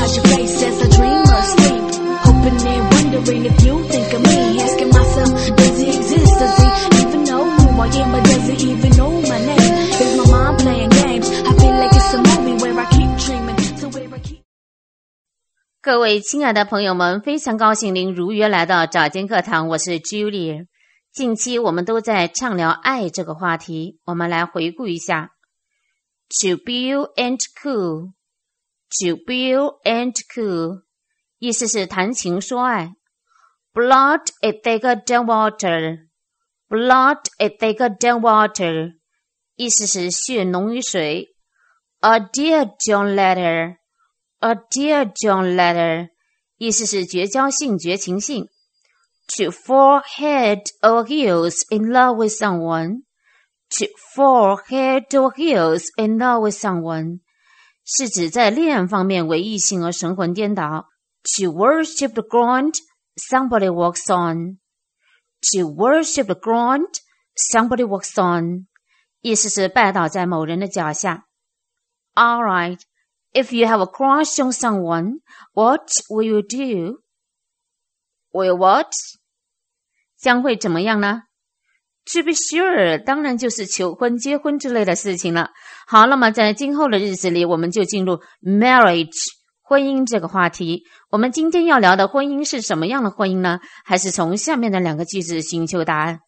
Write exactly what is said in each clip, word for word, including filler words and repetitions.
watch your face as I dream or sleep, hoping and wondering if you think of me, asking myself, does he exist? Does he even know who I am? But does he even know my name? Is my mind playing games? I feel like it's a movie where I keep dreaming, so where I keep。 各位亲爱的朋友们，非常高兴您如约来到早间课堂，我是 Julie。近期我们都在畅聊爱这个话题，我们来回顾一下。To be and cool, to be and cool， 意思是谈情说爱。Blood is thicker than water, blood is thicker than water， 意思是血浓于水。A dear John letter, a dear John letter， 意思是绝交信、绝情信。To fall head over heels in love with someone, to fall head over heels in love with someone， 是指在恋爱方面为异性而神魂颠倒。To worship the ground somebody walks on, to worship the ground somebody walks on， 意思是拜倒在某人的脚下。All right, if you have a crush on someone, what will you do? Will what? 将会怎么样呢？ To be sure， 当然就是求婚、结婚之类的事情了。好，那么在今后的日子里，我们就进入 marriage 婚姻这个话题。我们今天要聊的婚姻是什么样的婚姻呢？还是从下面的两个句子寻求答案。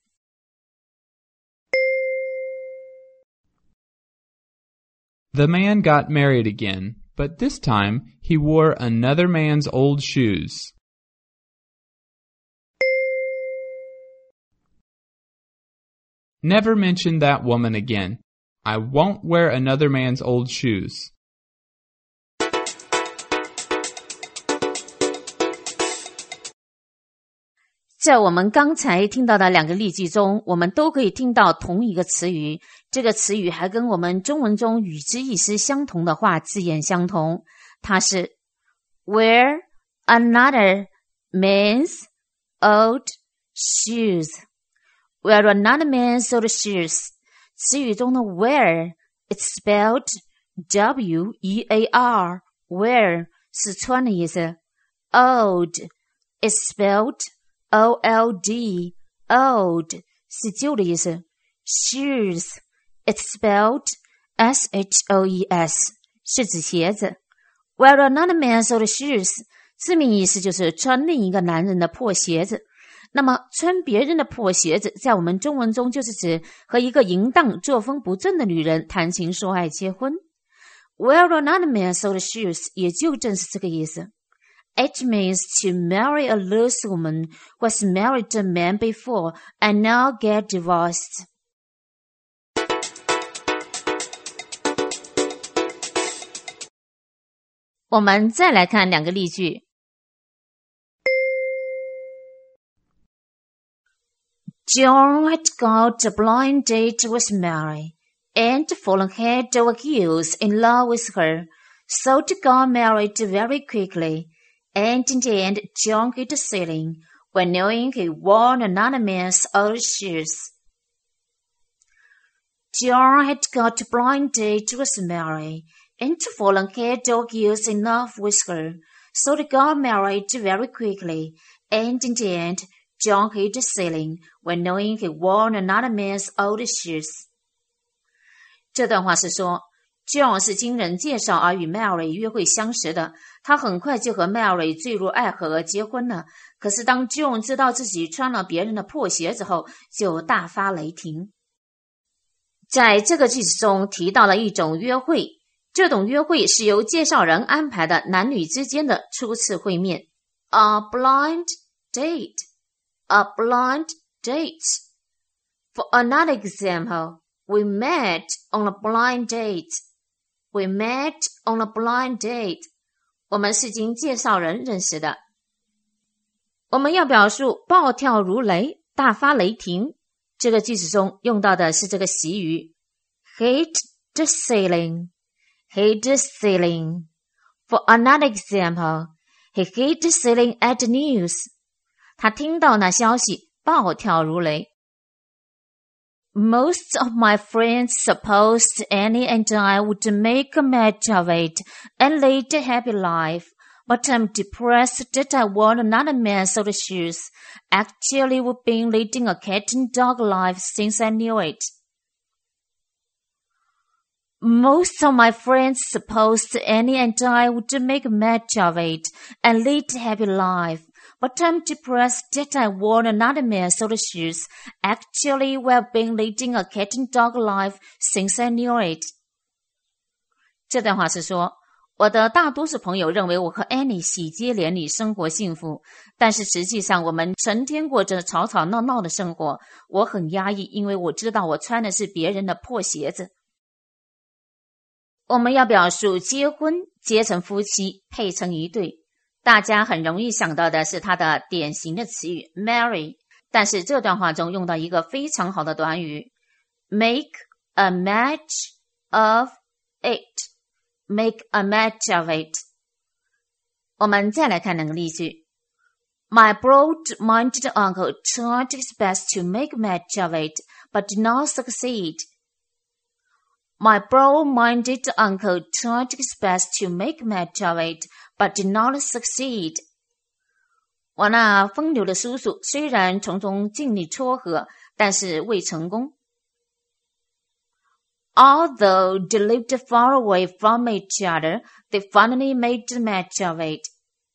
The man got married again, but this time he wore another man's old shoes. Never mention that woman again. I won't wear another man's old shoes. 在我们刚才听到的两个例句中，我们都可以听到同一个词语，这个词语还跟我们中文中与之意思相同的话字眼相同，它是 wear another man's old shoes。Wear another man's old shoes， 词语中的 wear it's spelled W E A R， wear 是穿的意思。 Old it's spelled O L D， old 是旧的意思。 Shoes it's spelled S H O E S， 是指鞋子。 Wear another man's old shoes， 字面意思就是穿另一个男人的破鞋子。那么穿别人的破鞋子在我们中文中就是指和一个淫荡作风不正的女人谈情说爱结婚。 Wear another man's old shoes 也就正是这个意思。 It means to marry a loose woman who has married a man before and now get divorced. 我们再来看两个例句。John had got a blind date with Mary and fallen head over heels in love with her, so they got married very quickly, and in the end John hit the ceiling when knowing he wore another man's old shoes. John had got a blind date with Mary and fallen head over heels in love with her, so they got married very quickly, and in the end John hit the ceiling when knowing he wore another man's old shoes. 这段话是说 John 是经人介绍而与 Mary 约会相识的，他很快就和 Mary 坠入爱河而结婚了。可是当 John 知道自己穿了别人的破鞋子后，就大发雷霆。在这个句子中提到了一种约会，这种约会是由介绍人安排的男女之间的初次会面。A blind date.A blind date. For another example, we met on a blind date. We met on a blind date. 我们是经介绍人认识的。我们要表述暴跳如雷、大发雷霆，这个句子中用到的是这个习语 hit the ceiling. Hit the ceiling. For another example, he hit the ceiling at the news.他听到那消息，暴跳如雷。Most of my friends supposed Annie and I would make a match of it and lead a happy life, but I'm depressed that I want another man's old shoes. Actually, we've been leading a cat and dog life since I knew it. Most of my friends supposed Annie and I would make a match of it and lead a happy life. But I'm depressed that I want another man's old shoes. Actually, we've been leading a cat and dog life since I knew it. 这段话是说，我的大多数朋友认为我和 Annie 喜结连理，生活幸福，但是实际上我们成天过着吵吵闹闹的生活。我很压抑，因为我知道我穿的是别人的破鞋子。我们要表述结婚，结成夫妻，配成一对。大家很容易想到的是它的典型的词语 marry， 但是这段话中用到一个非常好的短语 make a match of it。Make a match of it. 我们再来看两个例句。My broad-minded uncle tried his best to make a match of it, but did not succeed. My broad-minded uncle tried his best to make a match of it, but did not succeed. 我那风流的叔叔虽然从中尽力撮合，但是未成功。Although they lived far away from each other, they finally made a match of it.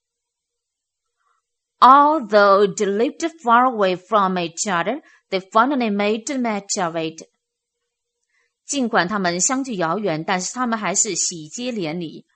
Although they lived far away from each other, they finally made a match of it. 尽管他们相距遥远，但是他们还是喜结连理。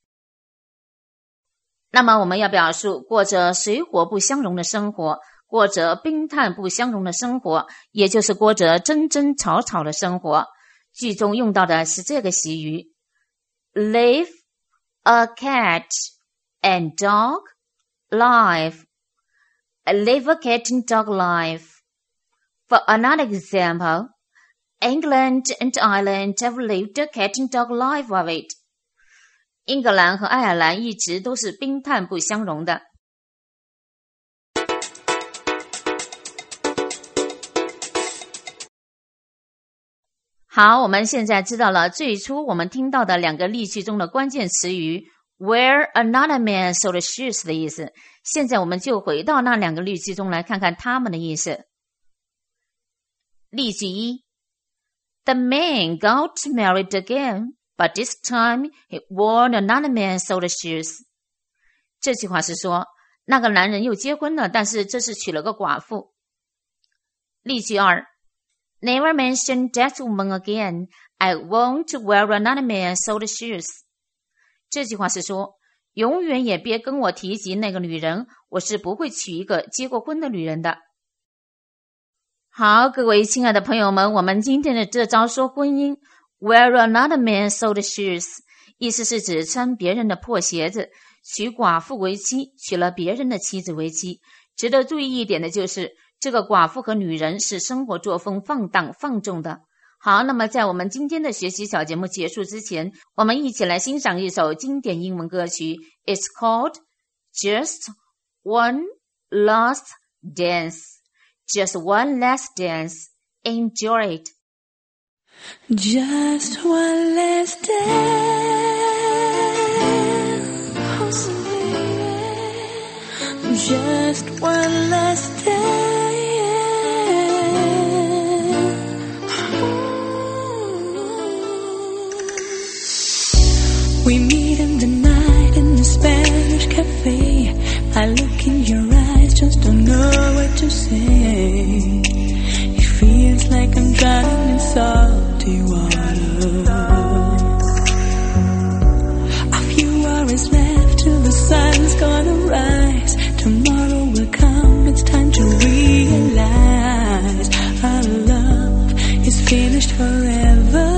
那么我们要表述过着水火不相容的生活，过着冰炭不相容的生活，也就是过着争争吵吵的生活。句中用到的是这个习语 live a cat and dog life. Live a cat and dog life. For another example, England and Ireland have lived a cat and dog life of it. 英格兰和爱尔兰一直都是冰炭不相容的。好，我们现在知道了最初我们听到的两个例句中的关键词语 wear another man's old shoes 的意思。现在我们就回到那两个例句中来看看它们的意思。例句一 The man got married again, but this time he wore another man's old shoes. 这句话是说，那个男人又结婚了，但是这是娶了个寡妇。例句二Never mention that woman again. I won't wear another man's old shoes. 这句话是说，永远也别跟我提及那个女人，我是不会娶一个结过婚的女人的。好，各位亲爱的朋友们，我们今天的这招说婚姻 wear another man's old shoes 意思是指穿别人的破鞋子，娶寡妇为妻，娶了别人的妻子为妻。值得注意一点的就是这个寡妇和女人是生活作风放荡放纵的。好，那么在我们今天的学习小节目结束之前，我们一起来欣赏一首经典英文歌曲 It's called Just One Last Dance. Just one last dance. Enjoy it. Just one last dance. Oh, sweet. Just one last dance. We meet in the night in the Spanish cafe. I look in your eyes, just don't know what to say. It feels like I'm drowning in salty water. A few hours left till the sun's gonna rise. Tomorrow will come, it's time to realize our love is finished forever.